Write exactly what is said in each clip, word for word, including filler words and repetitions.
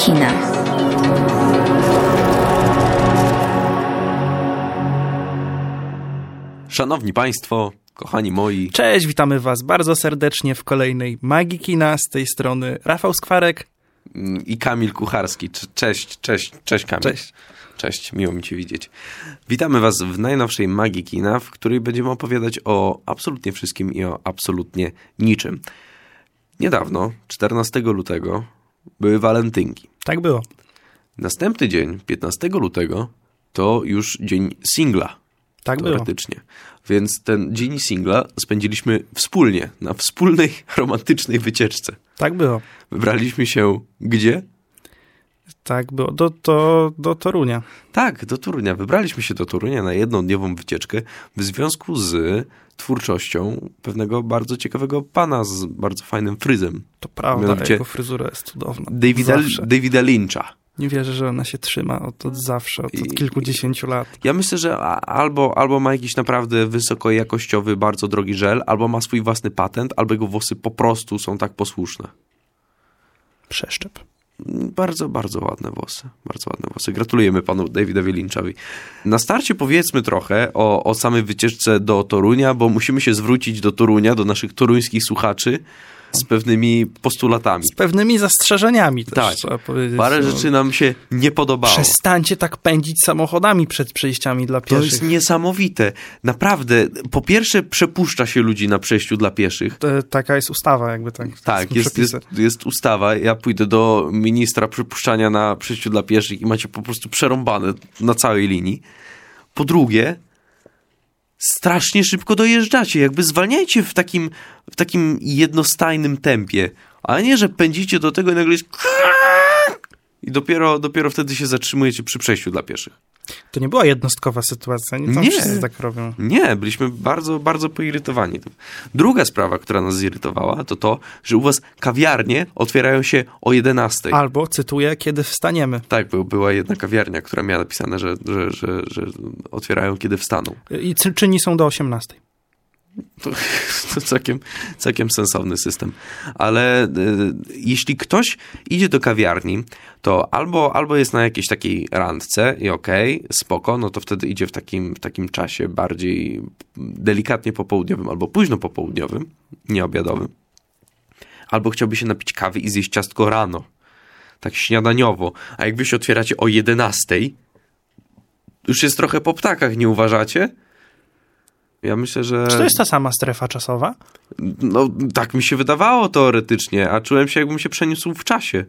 kina. Szanowni Państwo, kochani moi. Cześć, witamy Was bardzo serdecznie w kolejnej Magii Kina. Z tej strony Rafał Skwarek I Kamil Kucharski. Cześć, cześć, cześć Kamil. Cześć. Cześć, miło mi Cię widzieć. Witamy Was w najnowszej Magii Kina, w której będziemy opowiadać o absolutnie wszystkim i o absolutnie niczym. Niedawno, czternastego lutego, były walentynki. Tak było. Następny dzień, piętnastego lutego, to już dzień singla. Tak było. Teoretycznie. Więc ten dzień singla spędziliśmy wspólnie, na wspólnej, romantycznej wycieczce. Tak było. Wybraliśmy się gdzie? Tak było. Do, do, do Torunia. Tak, do Torunia. Wybraliśmy się do Torunia na jednodniową wycieczkę w związku z twórczością pewnego bardzo ciekawego pana z bardzo fajnym fryzem. To prawda, Mianowicie jego fryzura jest cudowna. Davida, Davida Lyncha. Nie wierzę, że ona się trzyma od, od zawsze, od, od kilkudziesięciu lat. Ja myślę, że albo, albo ma jakiś naprawdę wysokojakościowy, bardzo drogi żel, albo ma swój własny patent, albo jego włosy po prostu są tak posłuszne. Przeszczep. Bardzo, bardzo ładne włosy. Bardzo ładne włosy. Gratulujemy panu Davidowi Lynchowi. Na starcie powiedzmy trochę o, o samej wycieczce do Torunia, bo musimy się zwrócić do Torunia, do naszych toruńskich słuchaczy z pewnymi postulatami. Z pewnymi zastrzeżeniami też, tak. trzeba powiedzieć. Parę no. rzeczy nam się nie podobało. Przestańcie tak pędzić samochodami przed przejściami dla pieszych. To jest niesamowite. Naprawdę. Po pierwsze przepuszcza się ludzi na przejściu dla pieszych. To, taka jest ustawa jakby tak. Tak, jest, jest, jest ustawa. Ja pójdę do ministra przepuszczania na przejściu dla pieszych i macie po prostu przerąbane na całej linii. Po drugie, strasznie szybko dojeżdżacie. Jakby zwalniajcie w takim, w takim jednostajnym tempie. A nie, że pędzicie do tego i nagle jest i dopiero, dopiero wtedy się zatrzymujecie przy przejściu dla pieszych. To nie była jednostkowa sytuacja. Nie, tam nie, wszyscy tak robią. Nie, byliśmy bardzo, bardzo poirytowani tym. Druga sprawa, która nas zirytowała, to to, że u was kawiarnie otwierają się o jedenastej. Albo, cytuję, kiedy wstaniemy. Tak, bo była jedna kawiarnia, która miała napisane, że, że, że, że otwierają, kiedy wstaną. I czyni są do osiemnastej. To, to całkiem, całkiem sensowny system. Ale y, jeśli ktoś idzie do kawiarni, to albo, albo jest na jakiejś takiej randce i okej, okay, spoko, no to wtedy idzie w takim, w takim czasie bardziej delikatnie popołudniowym albo późno popołudniowym, nie obiadowym. Albo chciałby się napić kawy i zjeść ciastko rano. Tak śniadaniowo. A jak wy się otwieracie o jedenastej, już jest trochę po ptakach, nie uważacie? Ja myślę, że... Czy to jest ta sama strefa czasowa? No, tak mi się wydawało teoretycznie, a czułem się, jakbym się przeniósł w czasie.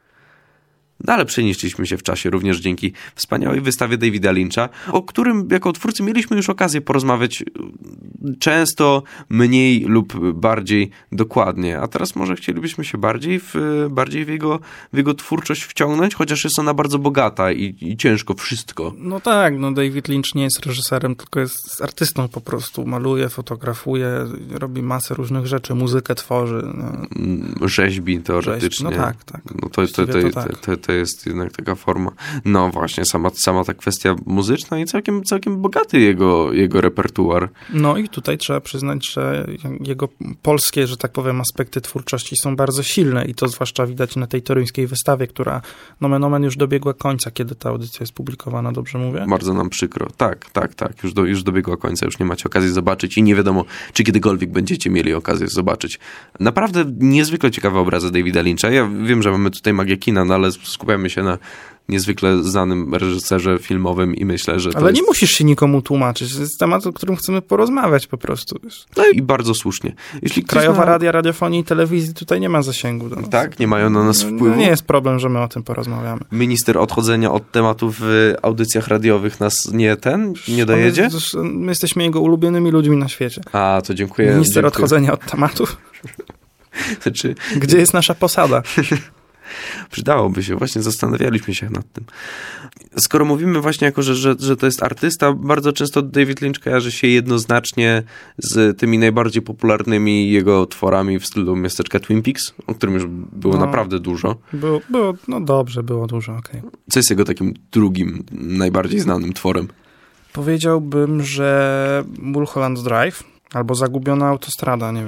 No, ale przenieśliśmy się w czasie również dzięki wspaniałej wystawie Davida Lyncha, o którym jako twórcy mieliśmy już okazję porozmawiać często, mniej lub bardziej dokładnie. A teraz może chcielibyśmy się bardziej w, bardziej w, jego, w jego twórczość wciągnąć, chociaż jest ona bardzo bogata i, i ciężko wszystko. No tak, no David Lynch nie jest reżyserem, tylko jest artystą po prostu. Maluje, fotografuje, robi masę różnych rzeczy, muzykę tworzy. No. Rzeźbi teoretycznie. No tak, tak. No to, to, to, to, to, tak. to, to jest jednak taka forma. No właśnie, sama, sama ta kwestia muzyczna i całkiem, całkiem bogaty jego, jego repertuar. No i tutaj trzeba przyznać, że jego polskie, że tak powiem, aspekty twórczości są bardzo silne i to zwłaszcza widać na tej toruńskiej wystawie, która nomen omen już dobiegła końca, kiedy ta audycja jest publikowana, dobrze mówię? Bardzo nam przykro. Tak, tak, tak. Już, do, już dobiegła końca, już nie macie okazji zobaczyć i nie wiadomo, czy kiedykolwiek będziecie mieli okazję zobaczyć. Naprawdę niezwykle ciekawe obrazy Davida Lyncha. Ja wiem, że mamy tutaj magię kina, no ale skupiamy się na niezwykle znanym reżyserze filmowym i myślę, że to Ale jest... nie musisz się nikomu tłumaczyć. To jest temat, o którym chcemy porozmawiać po prostu. No i bardzo słusznie. Jeśli Krajowa ma... Radia, Radiofonii i Telewizji tutaj nie ma zasięgu do nas. Tak? Nie mają na nas wpływu? No, nie jest problem, że my o tym porozmawiamy. Minister odchodzenia od tematów w audycjach radiowych nas nie ten, nie dojedzie? My, my jesteśmy jego ulubionymi ludźmi na świecie. A, to dziękuję. Minister dziękuję. odchodzenia od tematów. Znaczy... Gdzie jest nasza posada? Przydałoby się, właśnie zastanawialiśmy się nad tym. Skoro mówimy właśnie jako, że, że, że to jest artysta, bardzo często David Lynch kojarzy się jednoznacznie z tymi najbardziej popularnymi jego tworami w stylu miasteczka Twin Peaks, o którym już było no, naprawdę dużo. Było, było, no dobrze, było dużo, okej. Okay. Co jest jego takim drugim, najbardziej znanym tworem? Powiedziałbym, że Mulholland Drive albo Zagubiona autostrada, nie wiem.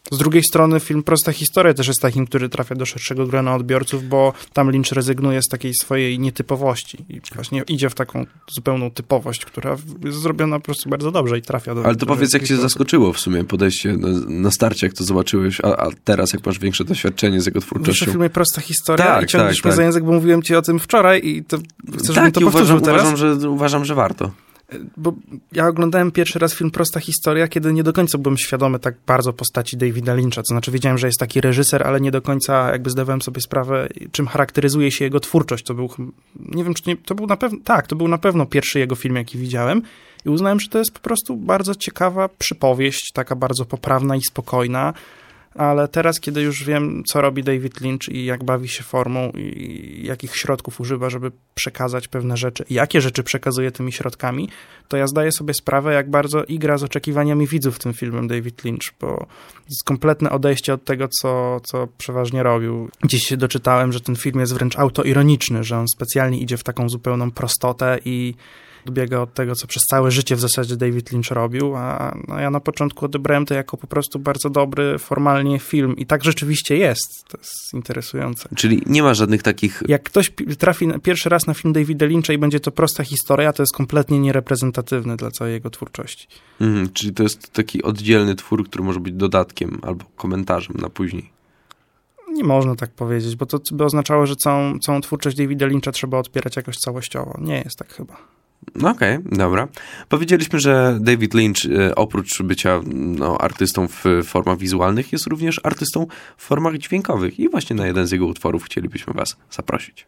Z drugiej strony film Prosta historia też jest takim, który trafia do szerszego grona odbiorców, bo tam Lynch rezygnuje z takiej swojej nietypowości i właśnie idzie w taką zupełną typowość, która jest zrobiona po prostu bardzo dobrze i trafia do... Ale to powiedz, jak cię zaskoczyło w sumie podejście na, na starcie, jak to zobaczyłeś, a, a teraz, jak masz większe doświadczenie z jego twórczością. W filmie Prosta historia tak, i ciągniesz tak, mnie tak. za język, bo mówiłem ci o tym wczoraj i to chcę, żebym tak, to i powtórzył uważam, teraz. Uważam że, uważam, że warto. Bo ja oglądałem pierwszy raz film Prosta historia, kiedy nie do końca byłem świadomy tak bardzo postaci Davida Lyncha. To znaczy wiedziałem, że jest taki reżyser, ale nie do końca jakby zdawałem sobie sprawę, czym charakteryzuje się jego twórczość. To był, nie wiem, czy nie, to był na pewno, tak, to był na pewno pierwszy jego film, jaki widziałem i uznałem, że to jest po prostu bardzo ciekawa przypowieść, taka bardzo poprawna i spokojna. Ale teraz, kiedy już wiem, co robi David Lynch i jak bawi się formą i jakich środków używa, żeby przekazać pewne rzeczy, i jakie rzeczy przekazuje tymi środkami, to ja zdaję sobie sprawę, jak bardzo igra z oczekiwaniami widzów tym filmem David Lynch, bo jest kompletne odejście od tego, co, co przeważnie robił. Gdzieś się doczytałem, że ten film jest wręcz autoironiczny, że on specjalnie idzie w taką zupełną prostotę i odbiega od tego, co przez całe życie w zasadzie David Lynch robił, a no ja na początku odebrałem to jako po prostu bardzo dobry formalnie film i tak rzeczywiście jest. To jest interesujące. Czyli nie ma żadnych takich... Jak ktoś trafi pierwszy raz na film Davida Lyncha i będzie to prosta historia, to jest kompletnie niereprezentatywny dla całej jego twórczości. Mhm, czyli to jest taki oddzielny twór, który może być dodatkiem albo komentarzem na później. Nie można tak powiedzieć, bo to by oznaczało, że całą, całą twórczość Davida Lyncha trzeba odbierać jakoś całościowo. Nie jest tak chyba. No okej, okay, dobra. Powiedzieliśmy, że David Lynch e, oprócz bycia no, artystą w formach wizualnych jest również artystą w formach dźwiękowych i właśnie na jeden z jego utworów chcielibyśmy was zaprosić.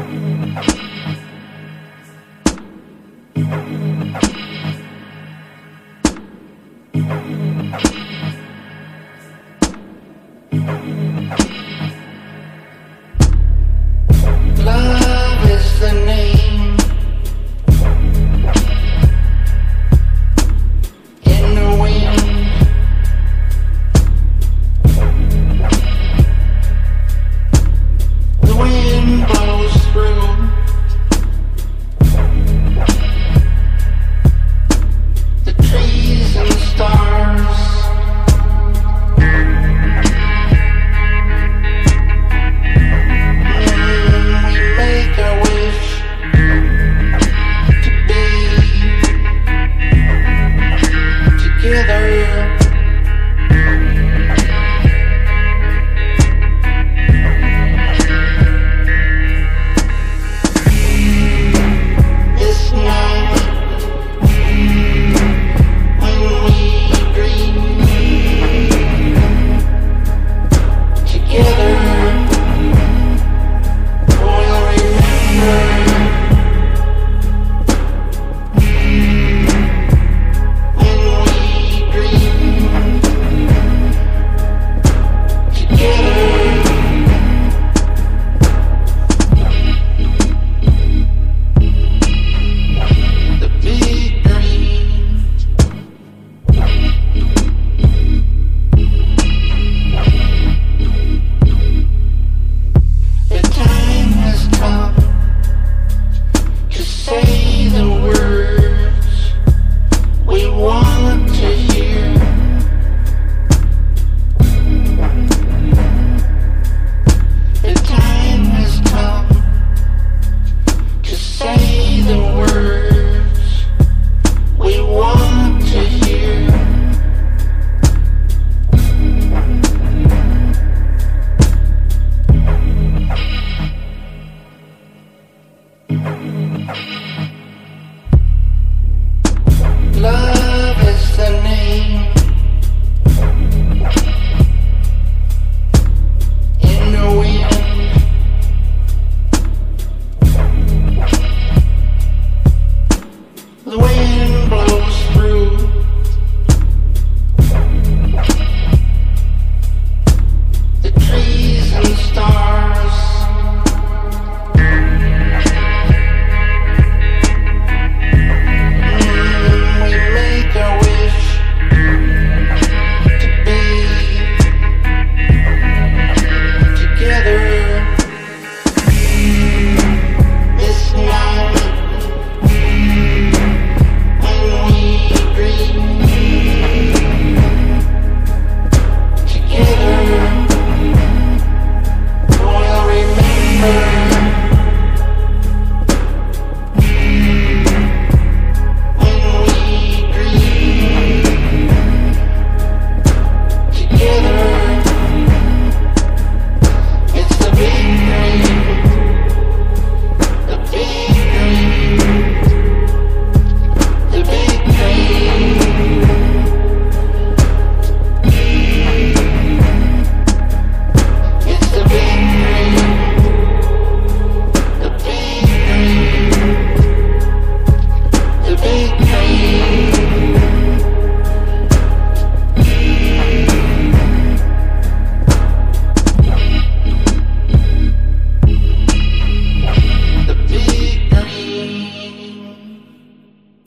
Love is the name.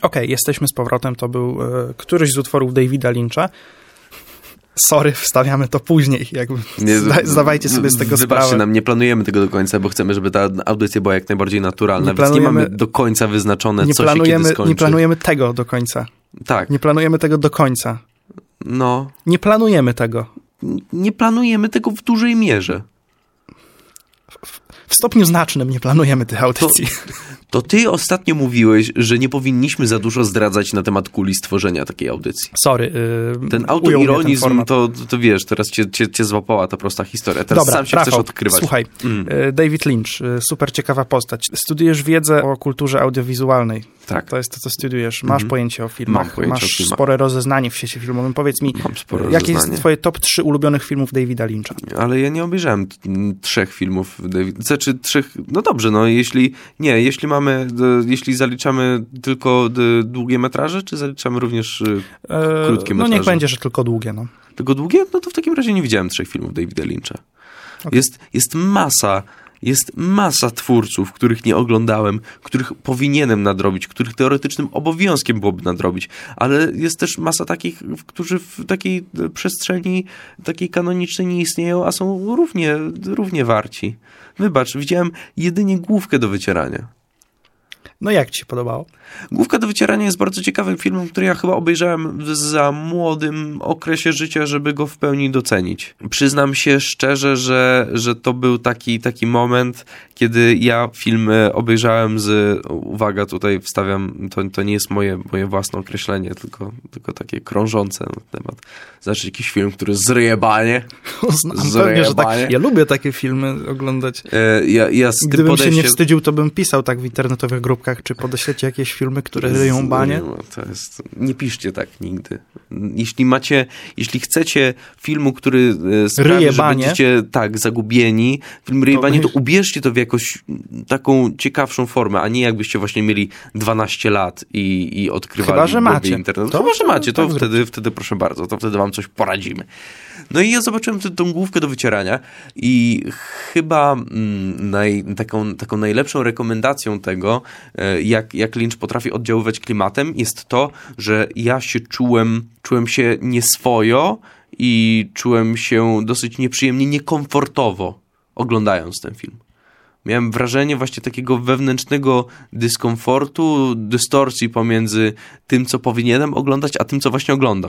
Okej, jesteśmy z powrotem, to był e, któryś z utworów Davida Lyncha. Sorry, wstawiamy to później, jakby Nie, zda, zdawajcie sobie z tego wybaczcie sprawę. nam, nie planujemy tego do końca, bo chcemy, żeby ta audycja była jak najbardziej naturalna, Nie więc nie mamy planujemy- do końca wyznaczone, Nie co się kiedy planujemy, skończy. nie planujemy tego do końca. Tak, Nie planujemy tego do końca. no, Nie planujemy tego. nie planujemy tego w dużej mierze. W stopniu znacznym nie planujemy tych audycji. To ty ostatnio mówiłeś, że nie powinniśmy za dużo zdradzać na temat kuli stworzenia takiej audycji. Sorry. Yy, Ten ujął mnie ten autoironizm, format. to, to wiesz, teraz cię, cię, cię złapała ta prosta historia. Teraz Dobra, sam się Rafał, chcesz odkrywać. Słuchaj, Mm. yy, David Lynch, yy, super ciekawa postać. Studiujesz wiedzę o kulturze audiowizualnej. Tak, To jest to, co studiujesz. Masz Mhm. pojęcie o filmach. Mam pojęcie Masz o filmach. spore rozeznanie w świecie filmowym. Powiedz mi, mam sporo jakie jest rozeznanie. twoje top trzy ulubionych filmów Davida Lyncha? Ale ja nie obejrzałem t- m, trzech filmów, David. Znaczy trzech, no dobrze, no jeśli, nie, jeśli mamy, d, jeśli zaliczamy tylko d, długie metraże, czy zaliczamy również y, E, Krótkie no niech metraże. będzie, że tylko długie. No. tylko długie? No to w takim razie nie widziałem trzech filmów Davida Lyncha. Okej. Jest, jest masa, jest masa twórców, których nie oglądałem, których powinienem nadrobić, których teoretycznym obowiązkiem byłoby nadrobić, ale jest też masa takich, w- którzy w takiej przestrzeni, takiej kanonicznej nie istnieją, a są równie, równie warci. Wybacz, widziałem jedynie Główkę do wycierania. no jak ci się podobało? Główka do wycierania jest bardzo ciekawym filmem, który ja chyba obejrzałem w za młodym okresie życia, żeby go w pełni docenić. Przyznam się szczerze, że, że to był taki, taki moment, kiedy ja film obejrzałem z, uwaga, tutaj wstawiam, to, to nie jest moje, moje własne określenie, tylko, tylko takie krążące na temat. Znaczy jakiś film, który zryjebanie. Znam pewnie, że tak. Zryjebanie. Ja lubię takie filmy oglądać. E, ja, ja z tym Gdybym się nie podejściem- wstydził, to bym pisał tak w internetowych grupkach, czy podeślecie jakieś filmy, które ryją banie. To jest, nie piszcie tak nigdy. Jeśli macie, jeśli chcecie filmu, który e, sprawi, Ryje że banie. będziecie tak zagubieni, film Ryje To banie, to weź- ubierzcie to w jakąś taką ciekawszą formę, a nie jakbyście właśnie mieli dwanaście lat i, i odkrywali Chyba, że blogi macie. internetu. To Chyba, że macie, to tak wtedy, wtedy proszę bardzo, to wtedy wam coś poradzimy. No i ja zobaczyłem tę- tą główkę do wycierania i chyba mm, naj, taką, taką najlepszą rekomendacją tego, e, jak, jak Lynch potrafi oddziaływać klimatem, jest to, że ja się czułem, czułem się nieswojo i czułem się dosyć nieprzyjemnie, niekomfortowo oglądając ten film. Miałem wrażenie właśnie takiego wewnętrznego dyskomfortu, dystorsji pomiędzy tym, co powinienem oglądać, a tym, co właśnie oglądam.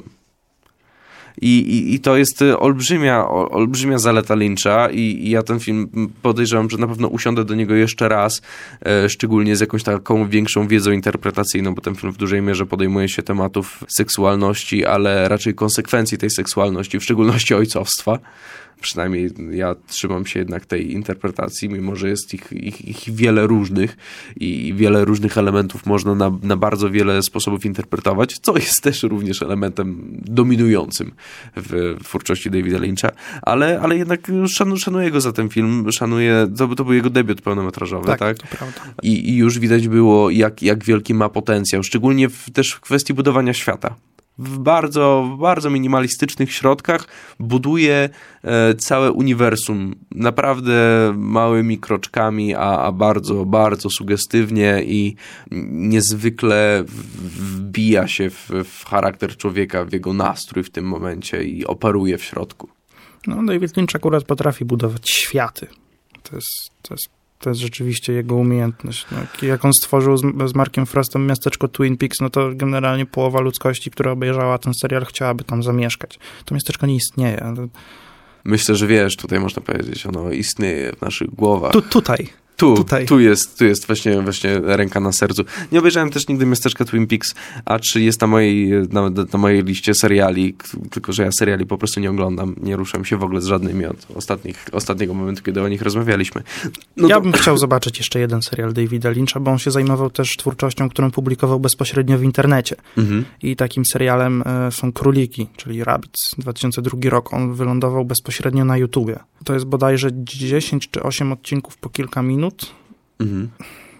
I, i, I to jest olbrzymia, ol- olbrzymia zaleta Lyncha i, i ja ten film podejrzewam, że na pewno usiądę do niego jeszcze raz, e, szczególnie z jakąś taką większą wiedzą interpretacyjną, bo ten film w dużej mierze podejmuje się tematów seksualności, ale raczej konsekwencji tej seksualności, w szczególności ojcowstwa. Przynajmniej ja trzymam się jednak tej interpretacji, mimo że jest ich, ich, ich wiele różnych i wiele różnych elementów można na, na bardzo wiele sposobów interpretować, co jest też również elementem dominującym w twórczości Davida Lyncha, ale, ale jednak szanu, szanuję go za ten film, szanuję, to, to był jego debiut pełnometrażowy, tak? Tak, to prawda. I, I już widać było, jak, jak wielki ma potencjał, szczególnie w, też w kwestii budowania świata. W bardzo, w bardzo minimalistycznych środkach buduje e, całe uniwersum naprawdę małymi kroczkami, a, a bardzo, bardzo sugestywnie i niezwykle w- wbija się w, w charakter człowieka, w jego nastrój w tym momencie i operuje w środku. No, David Lynch akurat potrafi budować światy. To jest, to jest, to jest rzeczywiście jego umiejętność. No, jak- jak on stworzył z, z Markiem Frostem miasteczko Twin Peaks, no to generalnie połowa ludzkości, która obejrzała ten serial, chciałaby tam zamieszkać. To miasteczko nie istnieje. ale Myślę, że wiesz, tutaj można powiedzieć, ono istnieje w naszych głowach. Tu, tutaj. Tu, Tutaj. tu jest, tu jest właśnie, właśnie ręka na sercu. Nie obejrzałem też nigdy miasteczka Twin Peaks, a czy jest na mojej, na, na mojej liście seriali, k- tylko że ja seriali po prostu nie oglądam, nie ruszam się w ogóle z żadnymi od ostatnich, ostatniego momentu, kiedy o nich rozmawialiśmy. No ja to, bym chciał zobaczyć jeszcze jeden serial Davida Lyncha, bo on się zajmował też twórczością, którą publikował bezpośrednio w internecie. mhm. I takim serialem e, są Króliki, czyli Rabbits, dwa tysiące drugi rok. On wylądował bezpośrednio na YouTubie. To jest bodajże dziesięć czy osiem odcinków po kilka minut. Mhm.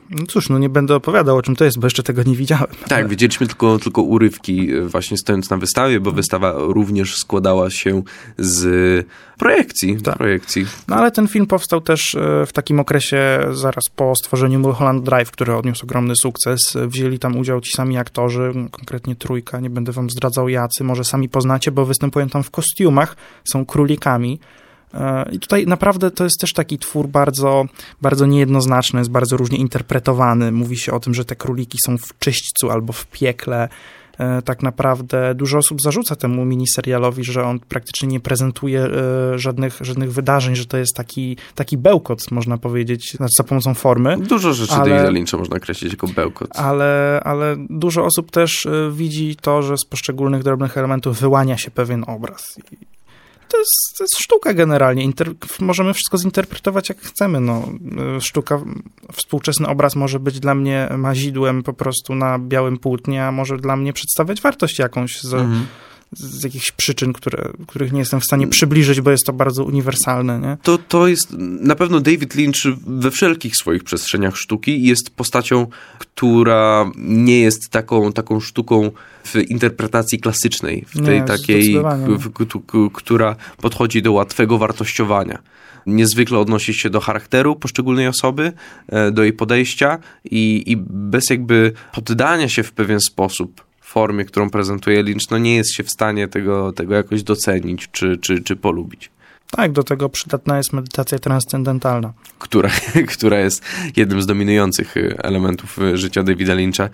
No cóż, no nie będę opowiadał, o czym to jest, bo jeszcze tego nie widziałem. Tak, ale... widzieliśmy tylko, tylko urywki właśnie stojąc na wystawie, bo wystawa również składała się z projekcji. Tak. projekcji. No ale ten film powstał też w takim okresie zaraz po stworzeniu Mulholland Drive, który odniósł ogromny sukces. Wzięli tam udział ci sami aktorzy, konkretnie trójka, nie będę wam zdradzał jacy, może sami poznacie, bo występują tam w kostiumach, są królikami. I tutaj naprawdę to jest też taki twór bardzo, bardzo niejednoznaczny, jest bardzo różnie interpretowany. Mówi się o tym, że te króliki są w czyśćcu albo w piekle. Tak naprawdę dużo osób zarzuca temu miniserialowi, że on praktycznie nie prezentuje żadnych, żadnych wydarzeń, że to jest taki, taki bełkot, można powiedzieć, znaczy za pomocą formy. Dużo rzeczy ale, Davida Lyncha można określić jako bełkot. Ale, ale dużo osób też widzi to, że z poszczególnych drobnych elementów wyłania się pewien obraz. To jest, to jest sztuka generalnie. Inter, możemy wszystko zinterpretować jak chcemy. No, sztuka, współczesny obraz może być dla mnie mazidłem po prostu na białym płótnie, a może dla mnie przedstawiać wartość jakąś z, mhm. z jakichś przyczyn, które, których nie jestem w stanie przybliżyć, bo jest to bardzo uniwersalne. Nie? To, to jest na pewno David Lynch we wszelkich swoich przestrzeniach sztuki jest postacią, która nie jest taką, taką sztuką w interpretacji klasycznej, w tej nie, takiej, w, k, k, która podchodzi do łatwego wartościowania. Niezwykle odnosi się do charakteru poszczególnej osoby, do jej podejścia i, i bez jakby poddania się w pewien sposób formie, którą prezentuje Lynch, no nie jest się w stanie tego, tego jakoś docenić czy, czy, czy polubić. Tak, do tego przydatna jest medytacja transcendentalna. Która, która jest jednym z dominujących elementów życia Davida Lyncha,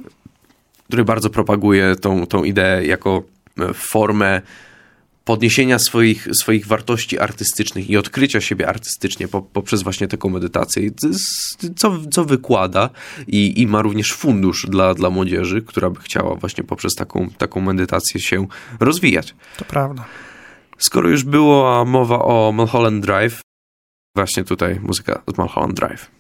który bardzo propaguje tą, tą ideę jako formę podniesienia swoich, swoich wartości artystycznych i odkrycia siebie artystycznie po, poprzez właśnie taką medytację, co, co wykłada i, i ma również fundusz dla, dla młodzieży, która by chciała właśnie poprzez taką, taką medytację się rozwijać. To prawda. Skoro już była mowa o Mulholland Drive, właśnie tutaj muzyka z Mulholland Drive.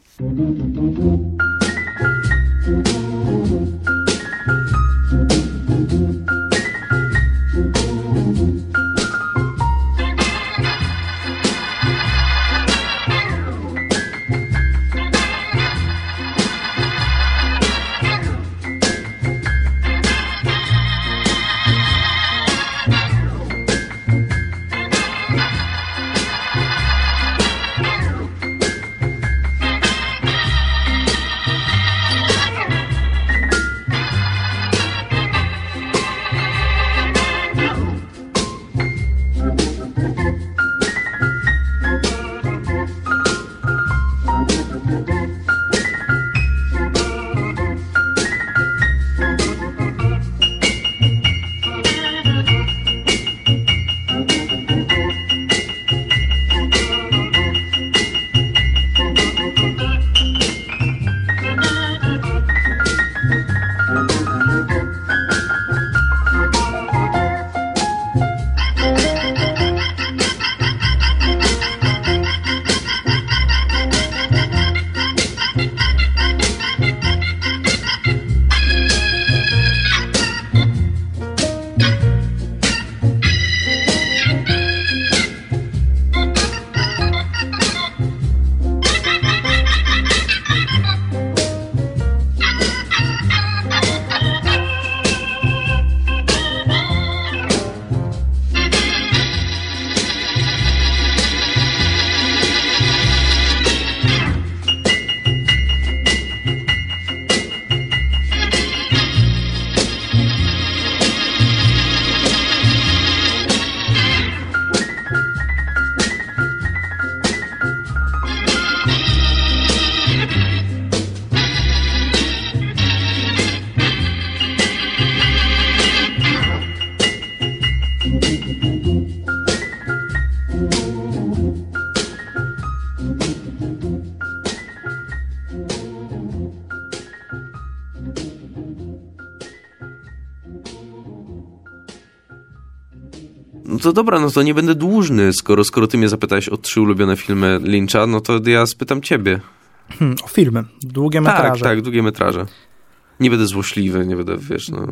No to dobra, no to nie będę dłużny, skoro, skoro ty mnie zapytałeś o trzy ulubione filmy Lyncha, no to ja spytam ciebie. Hmm, o filmy, długie metraże. Tak, tak, długie metraże. Nie będę złośliwy, nie będę, wiesz, no...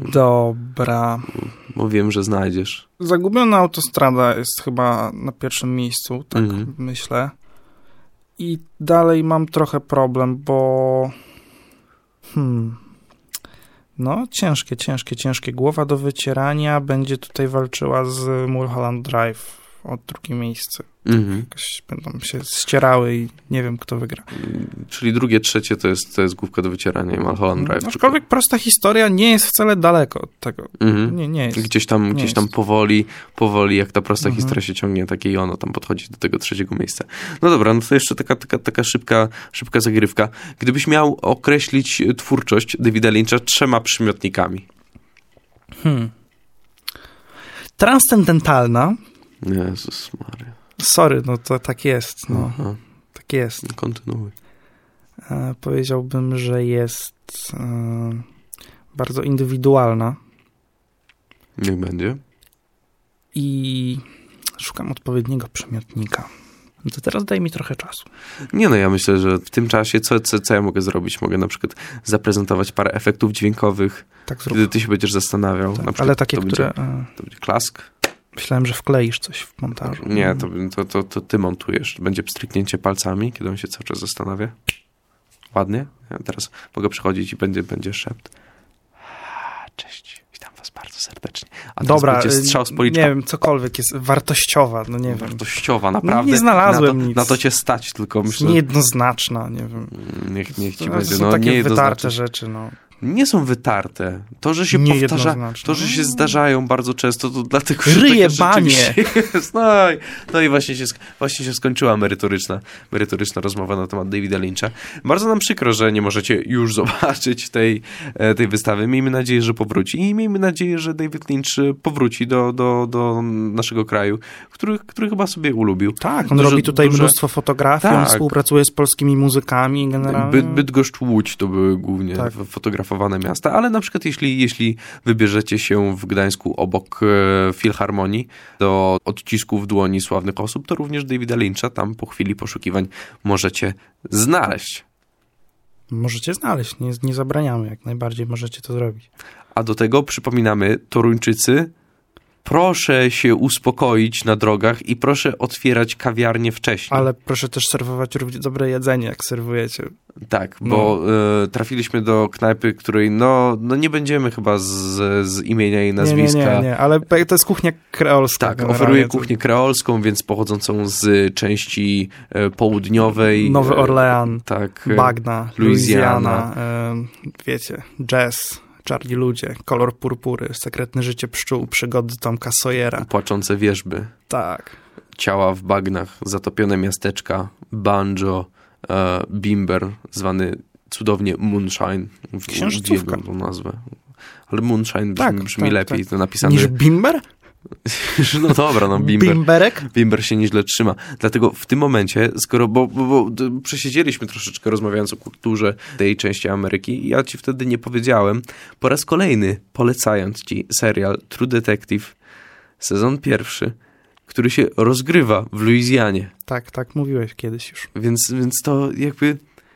Dobra. Bo wiem, że znajdziesz. Zagubiona autostrada jest chyba na pierwszym miejscu, tak mhm. myślę. I dalej mam trochę problem, bo Hmm. No, ciężkie, ciężkie, ciężkie. Głowa do wycierania będzie tutaj walczyła z Mulholland Drive o drugie miejsce. Mhm. Jakoś będą się ścierały i nie wiem, kto wygra. Czyli drugie, trzecie to jest, to jest główka do wycierania i Mulholland Drive. Aczkolwiek prosta historia nie jest wcale daleko od tego. Mhm. Nie, nie jest. Gdzieś tam, nie gdzieś jest. tam powoli, powoli, jak ta prosta Mhm. historia się ciągnie, takie i ono tam podchodzi do tego trzeciego miejsca. No dobra, no to jeszcze taka, taka, taka szybka, szybka zagrywka. Gdybyś miał określić twórczość Davida Lyncha trzema przymiotnikami. Hmm. Transcendentalna. Jezus Maria. Sorry, no to tak jest. No. Aha. Tak jest. Kontynuuj. E, powiedziałbym, że jest e, bardzo indywidualna Niech będzie. i szukam odpowiedniego przymiotnika. No to teraz daj mi trochę czasu. Nie no, ja myślę, że w tym czasie co, co, co ja mogę zrobić? Mogę na przykład zaprezentować parę efektów dźwiękowych, Tak zrób. gdy ty się będziesz zastanawiał. Tak, Na przykład ale takie, to które... Będzie, e, to będzie klask. myślałem, że wkleisz coś w montażu. Nie, to, to, to, to ty montujesz. Będzie pstryknięcie palcami, kiedy on się cały czas zastanawia. Ładnie. Ja teraz mogę przychodzić i będzie, będzie szept. Cześć, witam was bardzo serdecznie. A teraz Dobra, będzie strzał z policzka. nie wiem, cokolwiek jest wartościowa, no nie wiem. Wartościowa, naprawdę. Nie znalazłem na to, nic. Na to cię stać, tylko myślę... Niejednoznaczna, nie wiem. Niech, niech ci To będzie. są No, takie nie wytarte rzeczy, no. Nie są wytarte. To, że się powtarza, Niejednoznaczne. to, że się zdarzają bardzo często, to dlatego, że Ryje, takie banie. rzeczywiście jest. No i, no i właśnie, się, właśnie się skończyła merytoryczna, merytoryczna rozmowa na temat Davida Lyncha. Bardzo nam przykro, że nie możecie już zobaczyć tej, tej wystawy. Miejmy nadzieję, że powróci i miejmy nadzieję, że David Lynch powróci do, do, do naszego kraju, który, który chyba sobie ulubił. Tak, on Duże- robi tutaj duże- mnóstwo fotografii, on Tak. współpracuje z polskimi muzykami generalnie. By, Bydgoszcz, Łódź to były głównie Tak. fotografowane miasta, ale na przykład jeśli, jeśli wybierzecie się w Gdańsku obok e, Filharmonii do odcisków dłoni sławnych osób, to również Davida Lyncha tam po chwili poszukiwań możecie znaleźć. Możecie znaleźć, nie, nie zabraniamy, jak najbardziej możecie to zrobić. A do tego przypominamy, Toruńczycy, proszę się uspokoić na drogach i proszę otwierać kawiarnie wcześniej. Ale proszę też serwować równie dobre jedzenie, jak serwujecie. Tak, bo e, trafiliśmy do knajpy, której no, no nie będziemy chyba z, z imienia i Nie, nie, nazwiska. nie, nie, ale to jest kuchnia kreolska. Tak, generalnie. oferuje To- kuchnię kreolską, więc pochodzącą z części e, południowej. Nowy e, Orlean, tak, e, Bagna, Louisiana. Louisiana, e, wiecie, jazz, czarni ludzie, kolor purpury, sekretne życie pszczół, przygody Tomka Sawyera. Płaczące wierzby, Tak. ciała w bagnach, zatopione miasteczka, banjo, e, bimber, zwany cudownie moonshine. W- Księżycówka. uwielbiam tą nazwę. Ale moonshine brzmi, Tak, brzmi tak, lepiej, tak. to napisane. Niż bimber? No dobra, no bimber. Bimberek? Bimber się nieźle trzyma. Dlatego w tym momencie, skoro, bo, bo, bo d- przesiedzieliśmy troszeczkę rozmawiając o kulturze tej części Ameryki i ja ci wtedy nie powiedziałem, po raz kolejny polecając ci serial True Detective, sezon pierwszy, który się rozgrywa w Luizjanie. Tak, tak, mówiłeś kiedyś już. Więc, więc to jakby,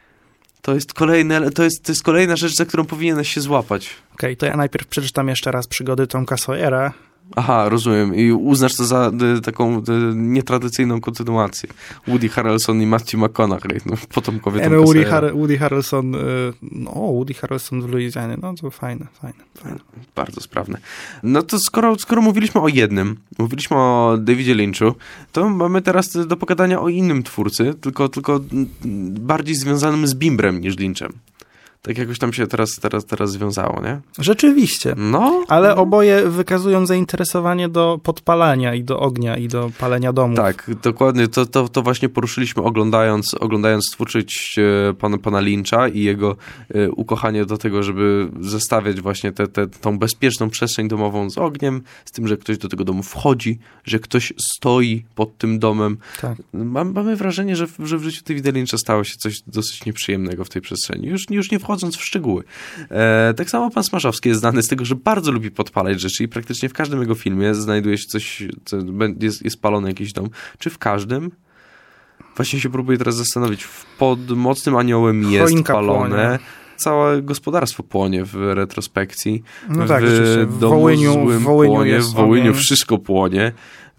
to jest kolejne, to jest, to jest kolejna rzecz, za którą powinieneś się złapać. Okej, to ja najpierw przeczytam jeszcze raz przygody Tomka Sawyera. Aha, rozumiem. I uznasz to za y, taką y, nietradycyjną kontynuację. Woody Harrelson i Matthew McConaughey, no, potomkowie E, Tomka no, Woody, Sawyera. Har- Woody Harrelson, y, no Woody Harrelson w Luizjanie, no to fajne, fajne, fajne. Bardzo sprawne. No to skoro, skoro mówiliśmy o jednym, mówiliśmy o Davidzie Lynchu, to mamy teraz do pogadania o innym twórcy, tylko, tylko mm, bardziej związanym z Bimbrem niż Lynchem. Tak jakoś tam się teraz, teraz, teraz związało, nie? Rzeczywiście. No. Ale oboje wykazują zainteresowanie do podpalania i do ognia i do palenia domów. Tak, dokładnie. To, to, to właśnie poruszyliśmy oglądając, oglądając twórczość e, pana, pana Lyncha i jego e, ukochanie do tego, żeby zestawiać właśnie tę te, te, tą bezpieczną przestrzeń domową z ogniem, z tym, że ktoś do tego domu wchodzi, że ktoś stoi pod tym domem. Tak. Mam, mamy wrażenie, że, w- że w życiu Davida Lyncha stało się coś dosyć nieprzyjemnego w tej przestrzeni. Już, już nie wchodząc w szczegóły. E, tak samo pan Smaszowski jest znany z tego, że bardzo lubi podpalać rzeczy i praktycznie w każdym jego filmie znajduje się coś, co bę- jest, jest palony jakiś dom. Czy w każdym? Właśnie się próbuję teraz zastanowić. W Pod mocnym aniołem jest Choinka palone. płonie. Całe gospodarstwo płonie w retrospekcji. No tak, w rzeczywiście. W domu Wołyniu- złym w Wołyniu płonie, jest w Wołyniu ogień. wszystko płonie.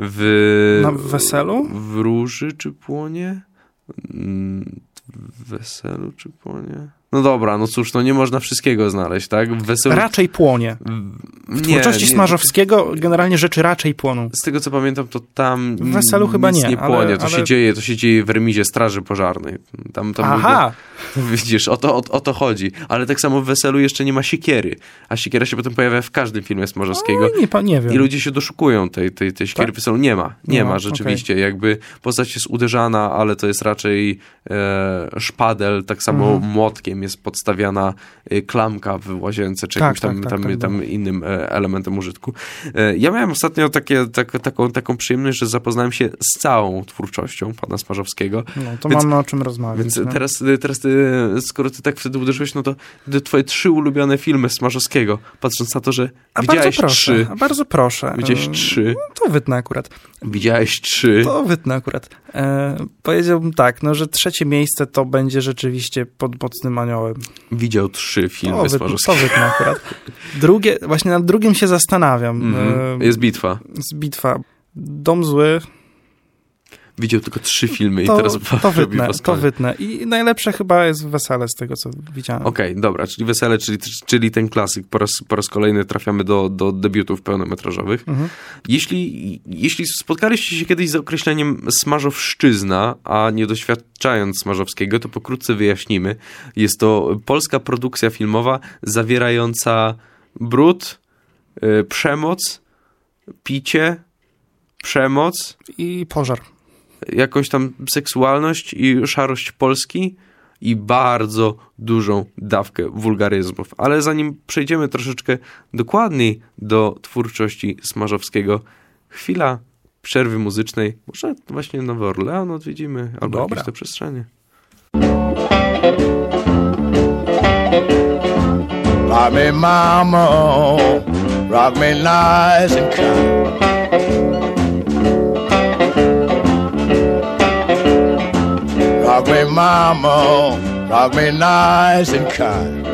W, Na weselu? W Róży czy płonie? Mm, W Weselu czy płonie? No dobra, no cóż, no nie można wszystkiego znaleźć, tak? W weselu... Raczej płonie. W twórczości Smarzowskiego generalnie rzeczy raczej płoną. Z tego co pamiętam, to tam w weselu chyba nic nie, nie płonie. ale, to ale... się dzieje, to się dzieje w remizie Straży Pożarnej. Tam, tam Aha! Ludzie... Widzisz, o to, o, o to chodzi. Ale tak samo w weselu jeszcze nie ma siekiery. A siekiera się potem pojawia w każdym filmie Smarzowskiego. O, nie, nie wiem. I ludzie się doszukują tej, tej, tej siekiery tak? w weselu. Nie ma, nie, nie ma, ma rzeczywiście. Okay. Jakby postać jest uderzana, ale to jest raczej e, szpadel. Tak samo mhm. młotkiem jest podstawiana e, klamka w łazience, czy tak, jakimś tam, tak, tam, tak, tam, tam tak. innym e, elementem użytku. E, ja miałem ostatnio takie, tak, taką, taką przyjemność, że zapoznałem się z całą twórczością pana Smarzowskiego. No, to więc, mamy o czym rozmawiać. Więc no? teraz, teraz ty, skoro ty tak wtedy uderzyłeś, no to te twoje trzy ulubione filmy Smarzowskiego, patrząc na to, że a widziałeś bardzo proszę, trzy. A bardzo proszę. Widziałeś trzy. No, to wytnę akurat. Widziałeś trzy. To wytnę akurat. E, powiedziałbym tak, no, że trzecie miejsce to będzie rzeczywiście Pod Mocnym Aniołem. Widział trzy filmy to Smarzowskiego. To wytnę akurat. Drugie, właśnie nad drugim się zastanawiam. Mm-hmm. E, jest bitwa. Jest bitwa. Dom zły. Widział tylko trzy filmy to, i teraz to wytnę, to wytnę. I najlepsze chyba jest Wesele z tego, co widziałem. Okej, okay, dobra, czyli Wesele, czyli, czyli ten klasyk. Po raz, po raz kolejny trafiamy do, do debiutów pełnometrażowych. Mhm. Jeśli, jeśli spotkaliście się kiedyś z określeniem smarzowszczyzna, a nie doświadczając Smarzowskiego, to pokrótce wyjaśnimy. Jest to polska produkcja filmowa zawierająca brud, yy, przemoc, picie, przemoc i pożar. Jakąś tam seksualność i szarość Polski i bardzo dużą dawkę wulgaryzmów. Ale zanim przejdziemy troszeczkę dokładniej do twórczości Smarzowskiego, chwila przerwy muzycznej. Może właśnie Nowy Orlean odwiedzimy, albo Dobra. jakieś te przestrzenie. Rock me mama, rock me nice and kind. Rock me mama, rock me nice and kind.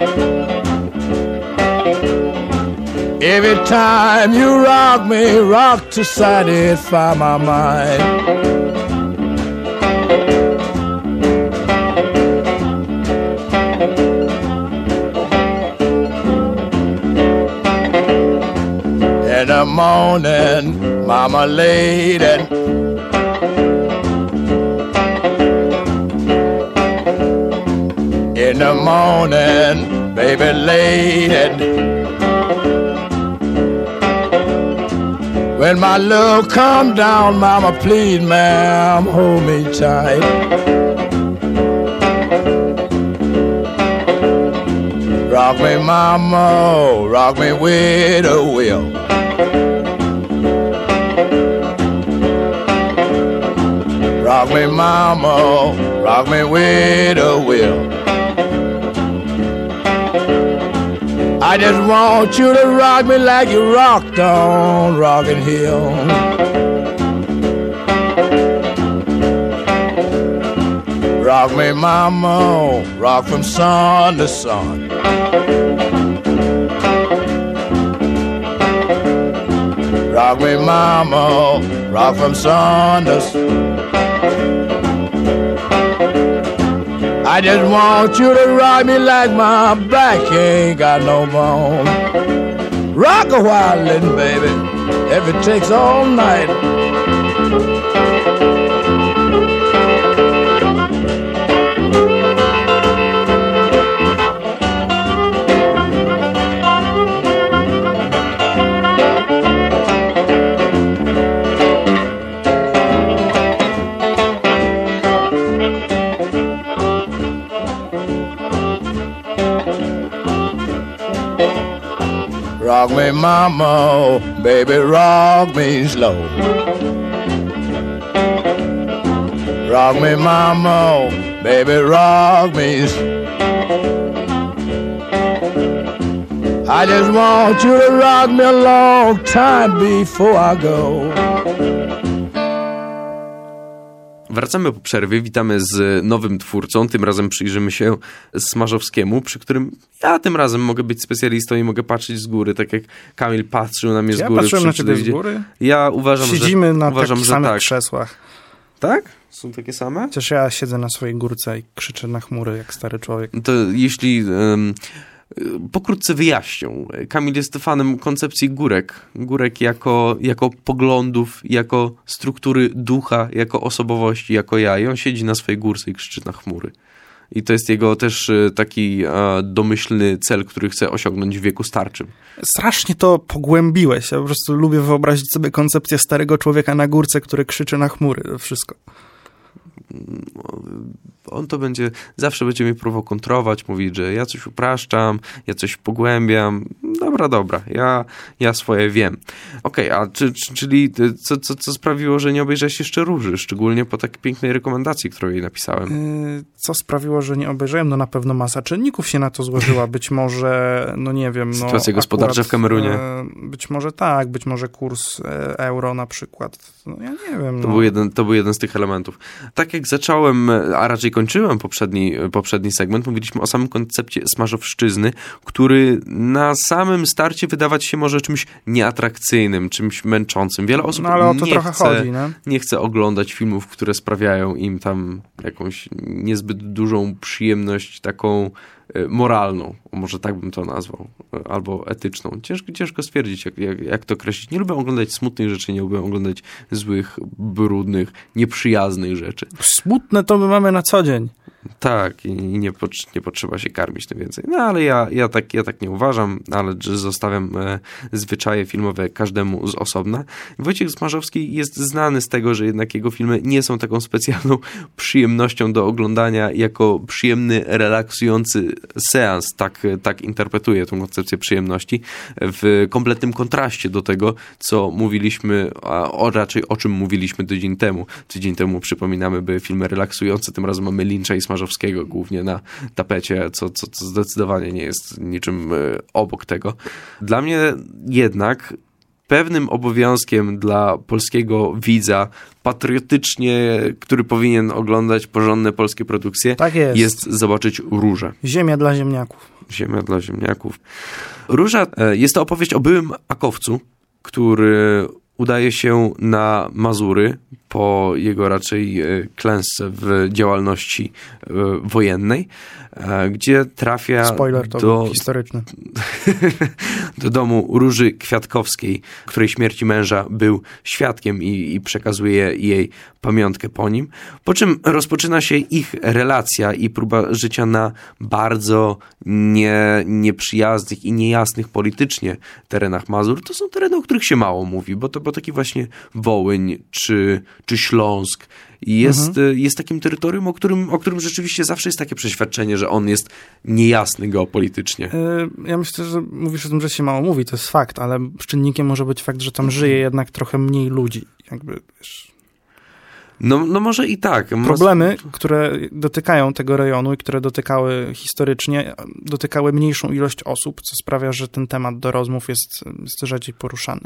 Every time you rock me, rock to satisfy my mind. In the morning, mama laid and in the morning, baby laid and when my love come down, mama, please, ma'am, hold me tight. Rock me, mama, rock me with a will. Rock me, mama, rock me with a will. I just want you to rock me like you rocked on Rockin' Hill. Rock me, mama, rock from sun to sun. Rock me, mama, rock from sun to sun. I just want you to rock me like my back ain't got no bone. Rock a while, little baby, if it takes all night. Rock me, mama, baby, rock me slow. Rock me, mama, baby, rock me slow. I just want you to rock me a long time before I go. Wracamy po przerwie, witamy z nowym twórcą, tym razem przyjrzymy się Smarzowskiemu, przy którym ja tym razem mogę być specjalistą i mogę patrzeć z góry, tak jak Kamil patrzył na mnie z ja góry. Patrzyłem przy, na ciebie przy z góry. Ja uważam, Siedzimy że, na uważam, takich że samych tak. krzesłach. Tak? Są takie same? Chociaż ja siedzę na swojej górce i krzyczę na chmury jak stary człowiek. To jeśli... Um, pokrótce wyjaśnią. Kamil jest fanem koncepcji górek. Górek jako, jako poglądów, jako struktury ducha, jako osobowości, jako ja. I on siedzi na swojej górce i krzyczy na chmury. I to jest jego też taki e, domyślny cel, który chce osiągnąć w wieku starczym. Strasznie to pogłębiłeś. Ja po prostu lubię wyobrazić sobie koncepcję starego człowieka na górce, który krzyczy na chmury. To wszystko. On to będzie, zawsze będzie mnie próbował kontrować, mówić, że ja coś upraszczam, ja coś pogłębiam. Dobra, dobra, ja, ja swoje wiem. Okej, okay, a czy, czy, czyli co, co, co sprawiło, że nie obejrzałeś jeszcze Róży, szczególnie po takiej pięknej rekomendacji, którą jej napisałem? Yy, co sprawiło, że nie obejrzałem? No na pewno masa czynników się na to złożyła. Być może, no nie wiem. No, sytuacja gospodarcza akurat, w Kamerunie. Yy, być może tak, być może kurs yy, euro na przykład. No ja nie wiem. To, no. był jeden, to był jeden z tych elementów. Tak jak zacząłem, a raczej kończyłem poprzedni, poprzedni segment, mówiliśmy o samym koncepcie smażowszczyzny, który na samym starcie wydawać się może czymś nieatrakcyjnym, czymś męczącym. Wiele osób no, ale o to nie, trochę chce, chodzi, nie? nie chce oglądać filmów, które sprawiają im tam jakąś niezbyt dużą przyjemność taką moralną, może tak bym to nazwał, albo etyczną. Ciężko, ciężko stwierdzić, jak, jak, jak to określić. Nie lubię oglądać smutnych rzeczy, nie lubię oglądać złych, brudnych, nieprzyjaznych rzeczy. Smutne to my mamy na co dzień. Tak, i nie, nie potrzeba się karmić tym więcej. No ale ja, ja, tak, ja tak nie uważam, ale że zostawiam e, zwyczaje filmowe każdemu z osobna. Wojciech Smarzowski jest znany z tego, że jednak jego filmy nie są taką specjalną przyjemnością do oglądania, jako przyjemny, relaksujący seans. Tak, tak interpretuję tę koncepcję przyjemności. W kompletnym kontraście do tego, co mówiliśmy, a o, raczej o czym mówiliśmy tydzień temu. Tydzień temu, przypominamy, były filmy relaksujące, tym razem mamy Lyncha i Smarzowskiego głównie na tapecie, co, co, co zdecydowanie nie jest niczym obok tego. Dla mnie jednak pewnym obowiązkiem dla polskiego widza patriotycznie, który powinien oglądać porządne polskie produkcje, tak jest. jest zobaczyć Różę. Ziemia dla ziemniaków. Ziemia dla ziemniaków. Róża jest to opowieść o byłym akowcu, który udaje się na Mazury po jego raczej klęsce w działalności wojennej, gdzie trafia Spoiler, to do, historyczny. do domu Róży Kwiatkowskiej, której śmierci męża był świadkiem i, i przekazuje jej pamiątkę po nim. Po czym rozpoczyna się ich relacja i próba życia na bardzo nie, nieprzyjaznych i niejasnych politycznie terenach Mazur. To są tereny, o których się mało mówi, bo to bo taki właśnie Wołyń czy, czy Śląsk jest, mhm. jest takim terytorium, o którym, o którym rzeczywiście zawsze jest takie przeświadczenie, że on jest niejasny geopolitycznie. Ja myślę, że mówisz o tym, że się mało mówi, to jest fakt, ale czynnikiem może być fakt, że tam żyje jednak trochę mniej ludzi. Jakby, wiesz... No, no może i tak. Problemy, które dotykają tego rejonu i które dotykały historycznie, dotykały mniejszą ilość osób, co sprawia, że ten temat do rozmów jest, jest rzadziej poruszany.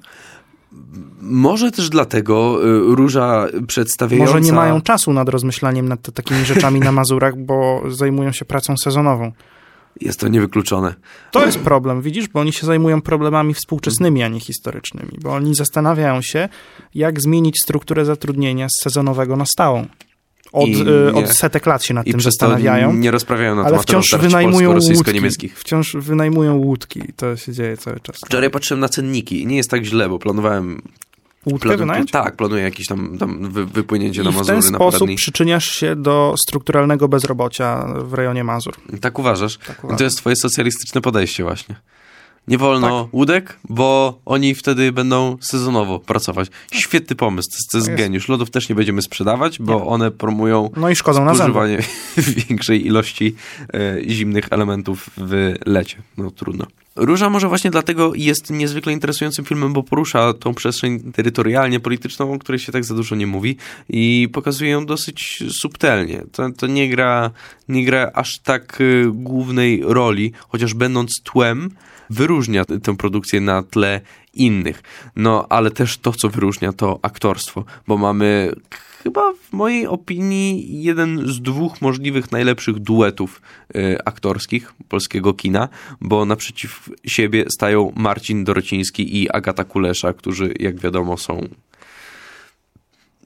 Może też dlatego Róża przedstawiająca... Może nie mają czasu nad rozmyślaniem nad takimi rzeczami na Mazurach, bo zajmują się pracą sezonową. Jest to niewykluczone. To jest problem, widzisz, bo oni się zajmują problemami współczesnymi, a nie historycznymi, bo oni zastanawiają się, jak zmienić strukturę zatrudnienia z sezonowego na stałą. Od, y, od setek lat się nad I tym przez zastanawiają. To nie rozprawiają na ale temat wciąż wynajmują łódki. Niemieckich. Wciąż wynajmują łódki i to się dzieje cały czas. Wczoraj patrzyłem na cenniki i nie jest tak źle, bo planowałem... Łódkę Plan, wynająć? Tak, planuję jakieś tam, tam wy, wypłynięcie I na Mazury na w ten parę sposób dni. przyczyniasz się do strukturalnego bezrobocia w rejonie Mazur. Tak uważasz? Tak uważam. To jest twoje socjalistyczne podejście właśnie. Nie wolno tak. łódek, bo oni wtedy będą sezonowo pracować. Świetny pomysł, to jest, to jest, jest. geniusz. Lodów też nie będziemy sprzedawać, bo nie. one promują no i szkodzą na używanie większej ilości e, zimnych elementów w lecie. No trudno. Róża może właśnie dlatego jest niezwykle interesującym filmem, bo porusza tą przestrzeń terytorialnie polityczną, o której się tak za dużo nie mówi i pokazuje ją dosyć subtelnie. To, to nie gra, nie gra aż tak y, głównej roli, chociaż będąc tłem, wyróżnia tę produkcję na tle innych. No, ale też to, co wyróżnia, to aktorstwo, bo mamy chyba w mojej opinii jeden z dwóch możliwych najlepszych duetów y, aktorskich polskiego kina, bo naprzeciw siebie stają Marcin Dorociński i Agata Kulesza, którzy, jak wiadomo, są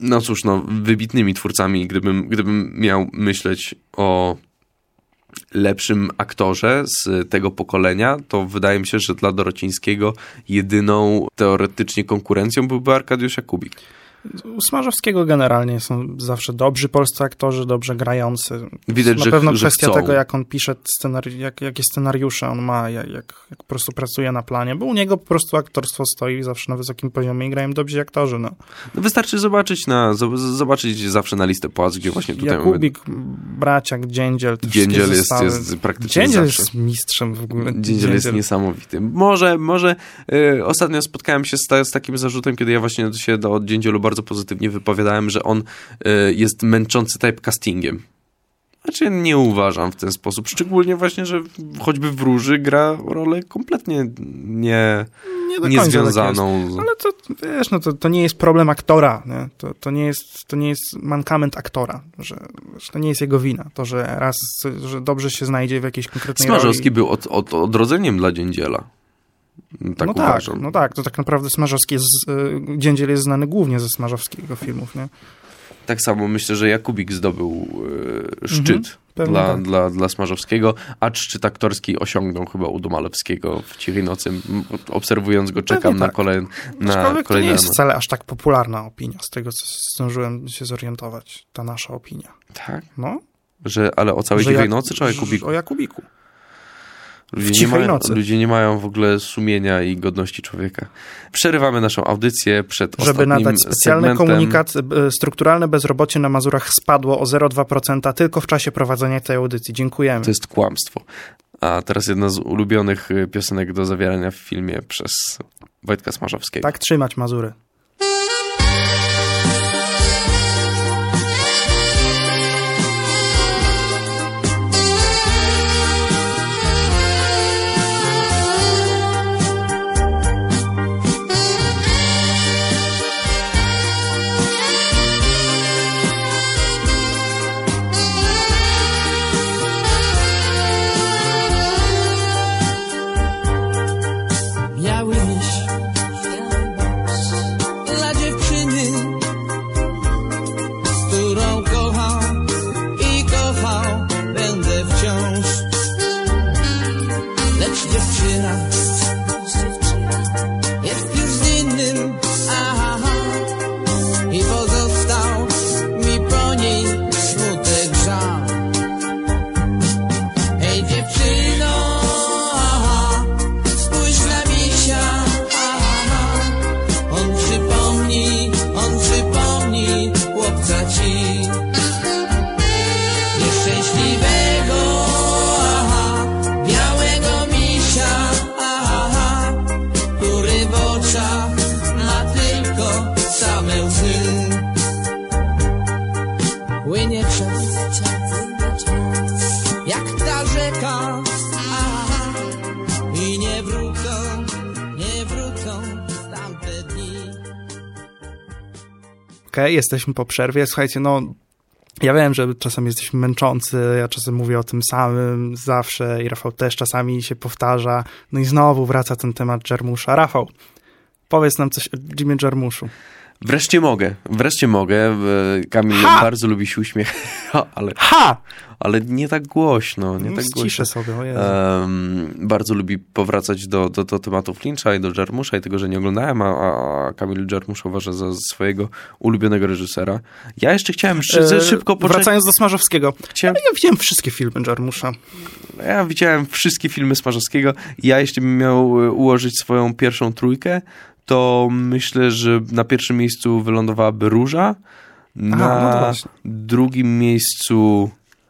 no cóż, no, wybitnymi twórcami. Gdybym, gdybym miał myśleć o lepszym aktorze z tego pokolenia, to wydaje mi się, że dla Dorocińskiego jedyną teoretycznie konkurencją byłby Arkadiusz Jakubik. U Smarzowskiego generalnie są zawsze dobrzy polscy aktorzy, dobrze grający. Widać, Na że pewno że kwestia chcą. tego, jak on pisze scenari- jak, jakie scenariusze on ma, jak, jak, jak po prostu pracuje na planie, bo u niego po prostu aktorstwo stoi zawsze na wysokim poziomie i grają dobrzy aktorzy. No. No wystarczy zobaczyć na, zobaczyć zawsze na listę płac, gdzie właśnie tutaj Jakubik, Braciak, Dziędziel. te Dziędziel wszystkie jest, zestawy. jest praktycznie Dziędziel zawsze. jest mistrzem w ogóle. Dziędziel jest niesamowity. Może, może y, ostatnio spotkałem się z, ta, z takim zarzutem, kiedy ja właśnie się do, od Dziędzielu bardzo pozytywnie wypowiadałem, że on y, jest męczący typecastingiem. Znaczy nie uważam w ten sposób. Szczególnie właśnie, że choćby w Róży gra rolę kompletnie nie, Nie do końca niezwiązaną. tak jest. Ale to, wiesz, no to, to nie jest problem aktora. Nie? To, to, nie jest, to nie jest mankament aktora. Że, że to nie jest jego wina. To, że raz, że dobrze się znajdzie w jakiejś konkretnej Smarzowski roli. był od, od, odrodzeniem dla Dziędziela. Tak no uważam. tak, no tak. To tak naprawdę Smarzowski jest, y, Dziędziel jest znany głównie ze Smarzowskiego filmów, nie? Tak samo myślę, że Jakubik zdobył e, szczyt Mhm, pewnie dla, tak. dla, dla Smarzowskiego, a szczyt aktorski osiągnął chyba u Domalewskiego w Cichej nocy. M, Obserwując go, czekam Pewnie na, tak. kolej, na Aczkolwiek to nie kolejne... jest wcale aż tak popularna opinia, z tego co zdążyłem się zorientować, ta nasza opinia. Tak? No, Że, ale o całej że Cichej jak- nocy czy o Jakubiku? O Jakubiku. Ludzie w nie, Cichej mają, nocy. ludzie nie mają w ogóle sumienia i godności człowieka. Przerywamy naszą audycję przed Żeby ostatnim nadać specjalny segmentem. komunikat, e, strukturalne bezrobocie na Mazurach spadło o zero przecinek dwa procent tylko w czasie prowadzenia tej audycji. Dziękujemy. To jest kłamstwo. A teraz jedna z ulubionych y, piosenek do zawierania w filmie przez Wojtka Smarzowskiego. Tak trzymać Mazury. Biały miś dla dziewczyny, z którą kocham i kochał będę wciąż. Lecz dziewczyna jest już z innym, aha, i pozostał mi po niej smutek, żal. Hej dziewczyno, aha, spójrz na misia, aha, on przypomni, on przypomni chłopca ci. Nieszczęśliwego, aha, białego misia, aha, który w oczach ma tylko same łzy. Płynie czas, jak ta rzeka, aha, i nie wrócą, nie wrócą tamte dni. Okej, jesteśmy po przerwie. Słuchajcie, no ja wiem, że czasem jesteśmy męczący, ja czasem mówię o tym samym zawsze i Rafał też czasami się powtarza. No i znowu wraca ten temat Dżermusza. Rafał, powiedz nam coś o Jimie Dżermuszu. Wreszcie mogę, wreszcie mogę. E, Kamil Ha! bardzo lubi się uśmiechać, ale, Ha! ale nie tak głośno, nie No, tak ściszę głośno. sobie, o Jezu. Em, bardzo lubi powracać do, do, do tematów Lyncha i do Jarmusza i tego, że nie oglądałem, a, a Kamil Jarmusz uważa za swojego ulubionego reżysera. Ja jeszcze chciałem szy- E, szybko poczekać. Wracając do Smarzowskiego. Chciałem, Ja widziałem wszystkie filmy Dżermusza. ja widziałem wszystkie filmy Smarzowskiego. Ja jeśli bym miał e, ułożyć swoją pierwszą trójkę, to myślę, że na pierwszym miejscu wylądowałaby Róża, na no to właśnie. drugim miejscu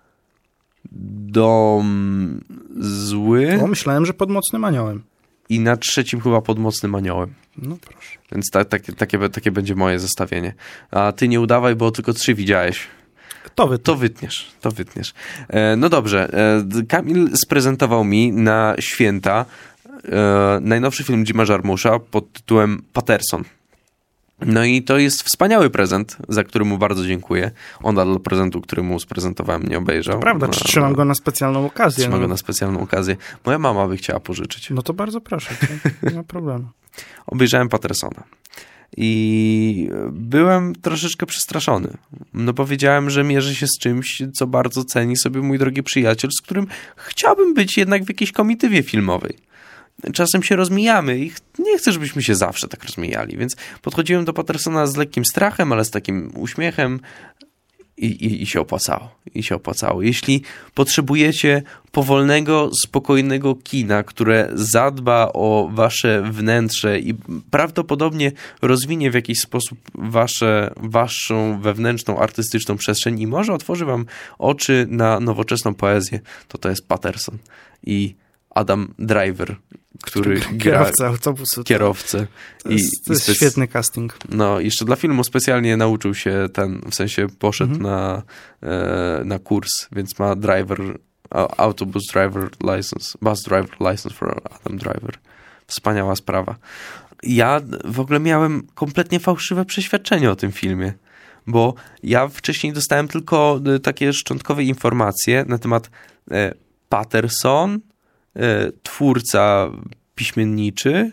Dom Zły O, myślałem, że pod Mocnym Aniołem. i na trzecim chyba Pod Mocnym Aniołem. No proszę. Więc ta, takie, takie, takie będzie moje zestawienie. A ty nie udawaj, bo tylko trzy widziałeś. To wy To wytniesz, to wytniesz. E, no dobrze, e, Kamil sprezentował mi na święta e, najnowszy film Jima Jarmusza pod tytułem Patterson. No i to jest wspaniały prezent, za który mu bardzo dziękuję. On dla prezentu, który mu sprezentowałem, nie obejrzał. Prawda, no, trzymam go na specjalną okazję. Trzymam no. go na specjalną okazję. Moja mama by chciała pożyczyć. No to bardzo proszę, to nie ma problemu. Obejrzałem Pattersona. I byłem troszeczkę przestraszony. No powiedziałem, że mierzę się z czymś, co bardzo ceni sobie mój drogi przyjaciel, z którym chciałbym być jednak w jakiejś komitywie filmowej. Czasem się rozmijamy i nie chcę, żebyśmy się zawsze tak rozmijali, więc podchodziłem do Pattersona z lekkim strachem, ale z takim uśmiechem i, i, i się opłacało. I się opłacało. Jeśli potrzebujecie powolnego, spokojnego kina, które zadba o wasze wnętrze i prawdopodobnie rozwinie w jakiś sposób wasze, waszą wewnętrzną, artystyczną przestrzeń i może otworzy wam oczy na nowoczesną poezję, to to jest Patterson i Adam Driver, który gra Kierowca autobusu. kierowcę. To jest, I, to jest i spec- świetny casting. No, jeszcze dla filmu specjalnie nauczył się ten, w sensie poszedł Mhm. na, e, na kurs, więc ma driver, a- autobus driver license, bus driver license for Adam Driver. Wspaniała sprawa. Ja w ogóle miałem kompletnie fałszywe przeświadczenie o tym filmie, bo ja wcześniej dostałem tylko e, takie szczątkowe informacje na temat e, Patterson, e, twórca piśmienniczy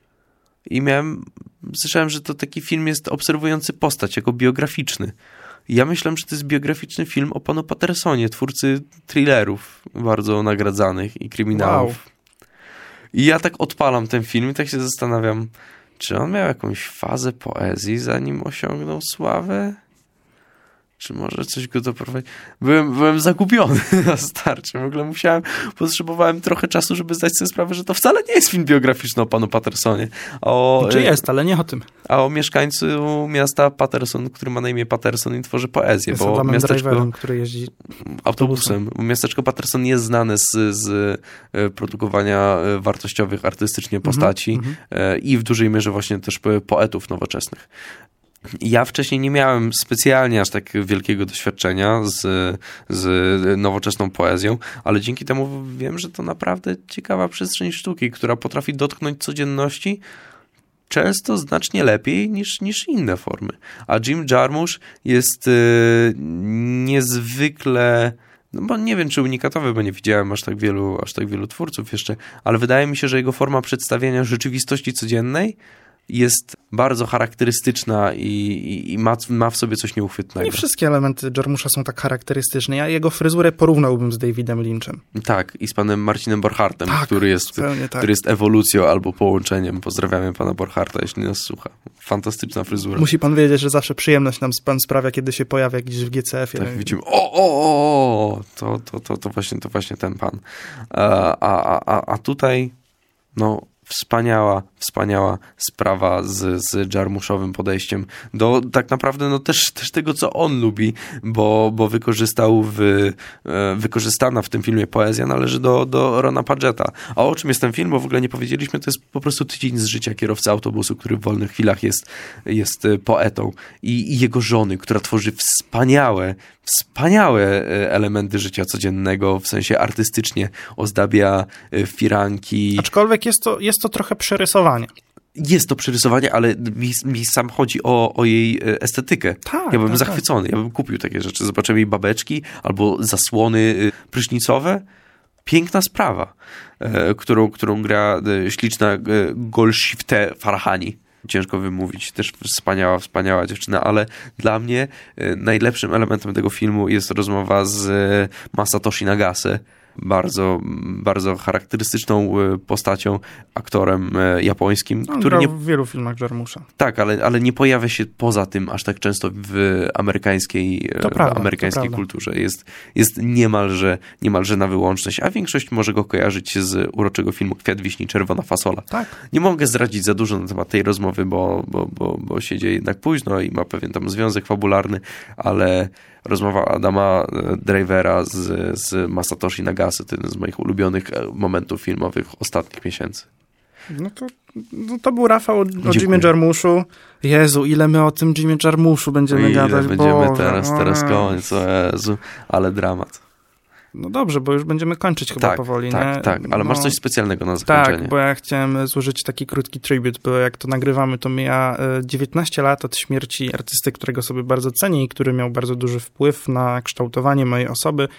i miałem, słyszałem, że to taki film jest obserwujący postać jako biograficzny. I ja myślałem, że to jest biograficzny film o panu Pattersonie, twórcy thrillerów bardzo nagradzanych i kryminałów. Wow. I ja tak odpalam ten film i tak się zastanawiam, czy on miał jakąś fazę poezji, zanim osiągnął sławę? Czy może coś go doprowadzi? Byłem, byłem zagubiony na starcie. W ogóle musiałem, potrzebowałem trochę czasu, żeby zdać sobie sprawę, że to wcale nie jest film biograficzny o panu Pattersonie. O, Czy jest, ale nie o tym. A o mieszkańcu miasta Patterson, który ma na imię Patterson i tworzy poezję. Jest Bo Adamem miasteczko Driverem, który jeździ autobusem. Miasteczko Patterson jest znane z, z produkowania wartościowych artystycznie postaci mm-hmm. i w dużej mierze właśnie też poetów nowoczesnych. Ja wcześniej nie miałem specjalnie aż tak wielkiego doświadczenia z, z nowoczesną poezją, ale dzięki temu wiem, że to naprawdę ciekawa przestrzeń sztuki, która potrafi dotknąć codzienności często znacznie lepiej niż, niż inne formy. A Jim Jarmusch jest y, niezwykle... No bo nie wiem, czy unikatowy, bo nie widziałem aż tak wielu, aż tak wielu twórców jeszcze, ale wydaje mi się, że jego forma przedstawiania rzeczywistości codziennej jest bardzo charakterystyczna i, i, i ma, ma w sobie coś nieuchwytnego. Nie wszystkie elementy Jarmusza są tak charakterystyczne. Ja jego fryzurę porównałbym z Davidem Lynchem. Tak, i z panem Marcinem Borchartem, Tak, który, jest, zupełnie tak. który jest ewolucją albo połączeniem. Pozdrawiamy pana Borcharta, jeśli nas słucha. Fantastyczna fryzura. Musi pan wiedzieć, że zawsze przyjemność nam pan sprawia, kiedy się pojawia gdzieś w G C F-ie. Tak, widzimy, o, o, o, o, to, to, to, to, właśnie, to właśnie ten pan. A, a, a, a tutaj, no... Wspaniała, wspaniała sprawa z, z Jarmuszowym podejściem do tak naprawdę no też, też tego, co on lubi, bo, bo wykorzystał w, wykorzystana w tym filmie poezja należy do, do Rona Padgetta. A o czym jest ten film, bo w ogóle nie powiedzieliśmy, to jest po prostu tydzień z życia kierowcy autobusu, który w wolnych chwilach jest, jest poetą i, i jego żony, która tworzy wspaniałe, wspaniałe elementy życia codziennego, w sensie artystycznie ozdabia firanki. Aczkolwiek jest to, jest to trochę przerysowanie. Jest to przerysowanie, ale mi, mi sam chodzi o, o jej estetykę. Tak, ja bym tak, zachwycony, ja bym kupił takie rzeczy. Zobaczyłem jej babeczki albo zasłony prysznicowe. Piękna sprawa, e, którą, którą gra e, śliczna e, Golshifteh Farahani. Ciężko wymówić, też wspaniała, wspaniała dziewczyna, ale dla mnie e, najlepszym elementem tego filmu jest rozmowa z e, Masatoshi Nagase, bardzo, bardzo charakterystyczną postacią, aktorem japońskim, On który grał nie... w wielu filmach Jarmusza. Tak, ale, ale nie pojawia się poza tym aż tak często w amerykańskiej, To prawda, w amerykańskiej to kulturze. Jest, jest niemalże, niemalże na wyłączność, a większość może go kojarzyć z uroczego filmu Kwiat wiśni, czerwona fasola. Tak. Nie mogę zdradzić za dużo na temat tej rozmowy, bo, bo, bo, bo się dzieje jednak późno i ma pewien tam związek fabularny, ale rozmowa Adama Drivera z, z Masatoshi Nagase to jeden z moich ulubionych momentów filmowych ostatnich miesięcy. No to, no to był Rafał o, o Dziękuję. Jimie Jarmuszu. Jezu, ile my o tym Jimie Jarmuszu będziemy Ile gadać. będziemy Boże, teraz, teraz o koniec, o Jezu, ale dramat. No dobrze, bo już będziemy kończyć chyba Tak, powoli, tak, nie? tak, ale no, masz coś specjalnego na zakończenie. Tak, bo ja chciałem złożyć taki krótki tribut, bo jak to nagrywamy, to mija dziewiętnaście lat od śmierci artysty, którego sobie bardzo cenię i który miał bardzo duży wpływ na kształtowanie mojej osoby.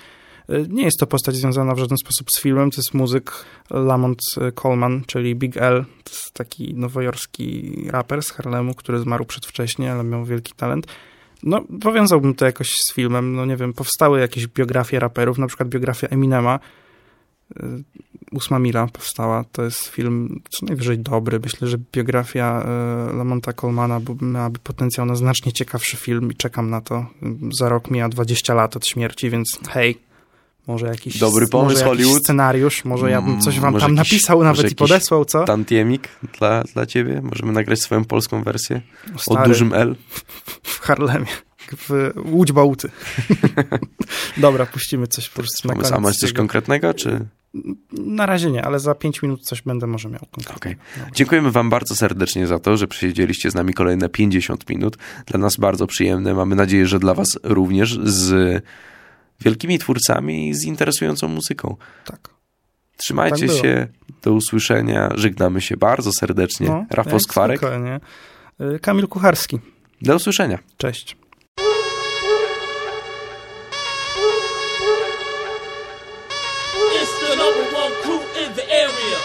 Nie jest to postać związana w żaden sposób z filmem, to jest muzyk Lamont Coleman, czyli Big L. To jest taki nowojorski raper z Harlemu, który zmarł przedwcześnie, ale miał wielki talent. No, powiązałbym to jakoś z filmem, no nie wiem, powstały jakieś biografie raperów, na przykład biografia Eminema, Ósma Mila powstała, to jest film co najwyżej dobry. Myślę, że biografia e, Lamonta Colemana miałaby potencjał na znacznie ciekawszy film i czekam na to. Za rok mija dwadzieścia lat od śmierci, więc hej, może jakiś, dobry pomysł, może jakiś Hollywood. Scenariusz, może ja bym coś wam może tam jakiś, napisał nawet i podesłał, co? Tantiemik dla, dla ciebie? Możemy nagrać swoją polską wersję Stary, o dużym L? W Harlemie. W Łódź Bałty. Dobra, puścimy coś po prostu na koniec. A masz coś konkretnego, czy... Na razie nie, ale za pięć minut coś będę może miał konkretnie. Okay. Dziękujemy wam bardzo serdecznie za to, że przesiedzieliście z nami kolejne pięćdziesiąt minut. Dla nas bardzo przyjemne. Mamy nadzieję, że dla was również, z wielkimi twórcami i z interesującą muzyką. Tak. Trzymajcie tak się. Do usłyszenia. Żegnamy się bardzo serdecznie. No, Rafał Skwarek. Zwykle, Kamil Kucharski. Do usłyszenia. Cześć. The number one crew in the area.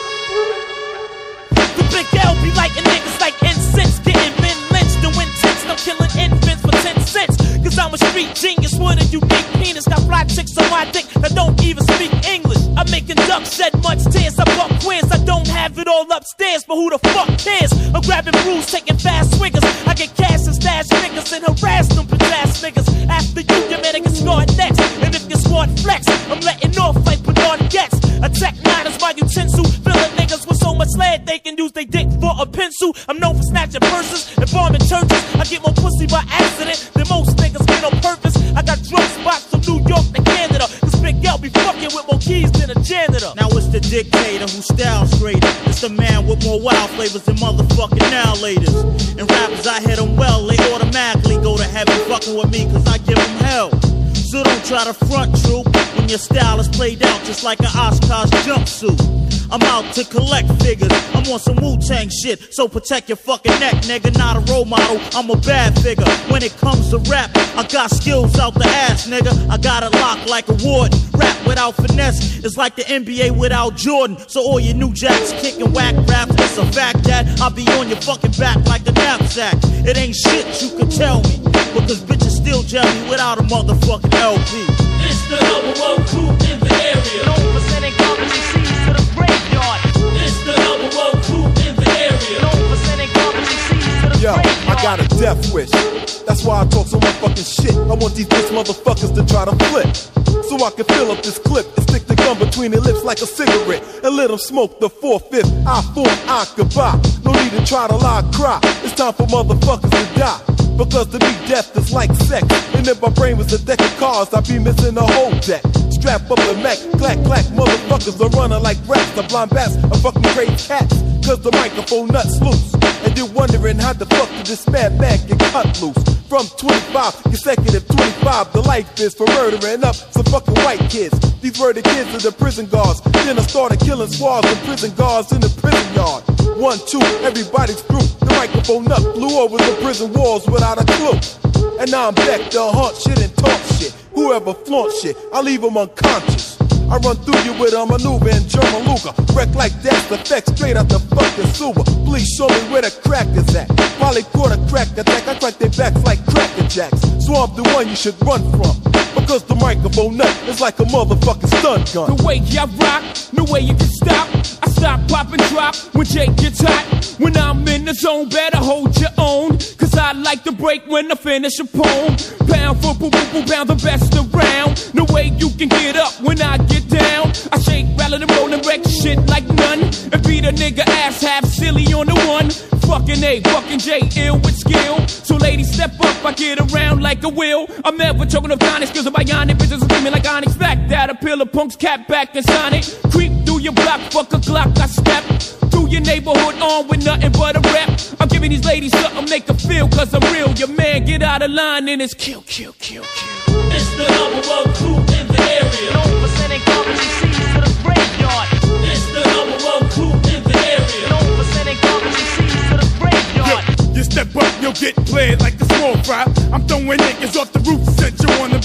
The big L be lighting niggas like incense, getting men lynched, doing intense, no killing infants for ten cents. Cause I'm a street genius with a unique penis. Got fly chicks on my dick that don't even speak English. I'm making ducks shed much tears. I buck quiz. I don't have it all upstairs, but who the fuck cares? I'm grabbing brews, taking fast swingers. I get cash and stash fingers and harass them bitch ass niggas. After you, your man get scored next. And if you squad flex, I'm letting off like Bernard gets. Attack nine is my utensil. Filling niggas with so much lead they can use they dick for a pencil. I'm known for snatching purses and bombing churches. I get more pussy by accident than most niggas get on purpose. I got drug spots from New York to Canada. Cause Big L be fucking with more keys than a janitor. Now it's the dictator who styles greater. It's the man with more wild flavors than motherfucking now laters. And rappers, I hit them well, they automatically go to heaven fucking with me cause I give them hell. So don't try to front, troop, when your style is played out just like an Oshkosh jumpsuit. I'm out to collect figures, I'm on some Wu-Tang shit, so protect your fucking neck, nigga, not a role model, I'm a bad figure. When it comes to rap, I got skills out the ass, nigga, I got it locked like a warden. Rap without finesse is like the N B A without Jordan. So all your new jacks kicking whack raps, it's a fact that I'll be on your fucking back like a knapsack. It ain't shit you can tell me, because bitches still gel me without a motherfucking L P. It's the number one crew in the area. No percentage company sees to the graveyard. It's the number one crew in the area. No percentage company sees to the Yo, graveyard. I got a death wish. That's why I talk so much fucking shit. I want these bitch motherfuckers to try to flip, so I can fill up this clip and stick the gun between their lips like a cigarette and let them smoke the four-fifth. I form Aqaba. No need to try to lie, cry. It's time for motherfuckers to die. Because to me death is like sex. And if my brain was a deck of cards, I'd be missing a whole deck. Strap up the Mac, clack, clack, motherfuckers are running like rats. The blind bats are fucking great cats. Cause the microphone nuts loose. And you're wondering how the fuck did this mad man get cut loose. From twenty-five, consecutive twenty-five, the life is for murdering up some fucking white kids. These were the kids of the prison guards. Then I started killing squads and prison guards in the prison yard. One, two, everybody's through. The microphone nut flew over the prison walls without a clue. And now I'm back to haunt shit and talk shit. Whoever flaunt shit, I leave them unconscious. I run through you with a maneuver in German Luger. Wreck like that's effect straight out the fucking sewer. Please show me where the crack is at. Probably caught a crack attack. I crack their backs like cracker jacks. So I'm the one you should run from. Because the microphone nut is like a motherfucking stun gun. The way I rock, no way you can stop. I stop, pop and drop when Jake gets hot. When I'm in the zone, better hold your own. Cause I like to break when I finish a poem. Pound for boo boo boo, pound the best around. No way you can get up when I get down. I shake, rattle and roll and wreck shit like none. And beat a nigga ass half silly on the one. Fucking A, fucking J, ill with skill. So ladies step up, I get around like a wheel. I'm never choking up Onyx, cause I'm bionic. Bitches screaming like Onyx. Fact that a pill of punks, cat back and Sonic. Creep through your block, fuck a Glock, I step through your neighborhood on with nothing but a rep. I'm giving these ladies something make her feel, cause I'm real. Your man get out of line and it's kill, kill, kill, kill. It's the number one crew in the area. No percentage company sees to the graveyard. It's the number one crew in the area. No percentage company sees to the graveyard. You step up, you'll get played like a small fry. I'm throwing niggas off the roof, since you wanna be the four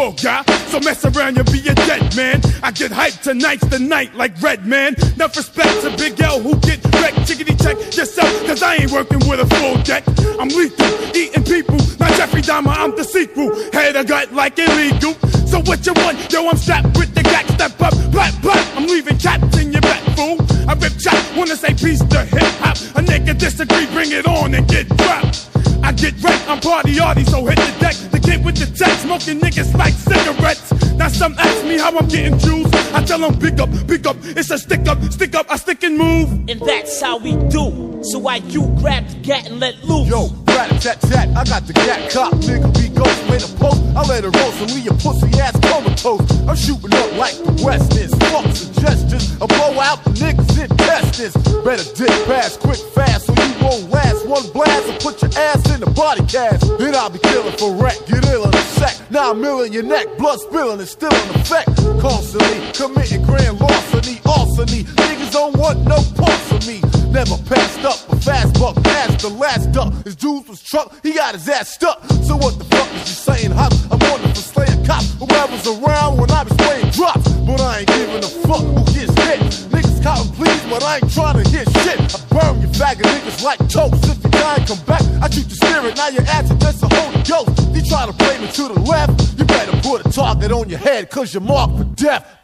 poor guy. So mess around, you'll be a dead man. I get hyped, tonight's the night like Red Man. Enough respect to Big L who get wrecked. Chickity check yourself, cause I ain't working with a full deck. I'm lethal, eating people, not Jeffrey Dahmer, I'm the sequel. Head a gut like illegal. So what you want? Yo, I'm strapped with the gat, step up, black, black. I'm leaving cats in your back, fool. I rip chat, wanna say peace to hip hop. A nigga disagree, bring it on and get dropped. I get wrecked, I'm party arty, so hit the deck. The kid with the tech, smoking niggas like cigarettes. Now some ask me how I'm getting juice. I tell them big up, big up, it's a stick up, stick up, I stick and move. And that's how we do. So why you grab the gat and let loose? Yo, rat-a-tat-tat, I got the gat cop. Nigga, we go in the post. I let it roll, so leave your pussy ass comatose. I'm shooting up like the West is. Fuck suggestions, I blow out the niggas intestines. Better dip fast, quick, fast, so you won't last. One blast and put your ass in the body cast. Then I'll be killing for wreck, get ill in a sec. Now I'm milling your neck, blood spilling is still in effect. Constantly committing grand larceny, arsony. Niggas don't want no parts of me. Never passed up a fast buck, as the last duck. His dudes was truck, he got his ass stuck. So what the fuck is you saying, hop? I'm on it for slaying cops. Whoever's around when I was spraying drops. But I ain't giving a fuck who gets hit. Niggas counting please, but I ain't trying to hear shit. I burn you faggot niggas like toast. If you die and come back, I shoot your spirit. Now your ass against a Holy Ghost. You try to blame it to the left, you better put a target on your head, cause you're marked for death.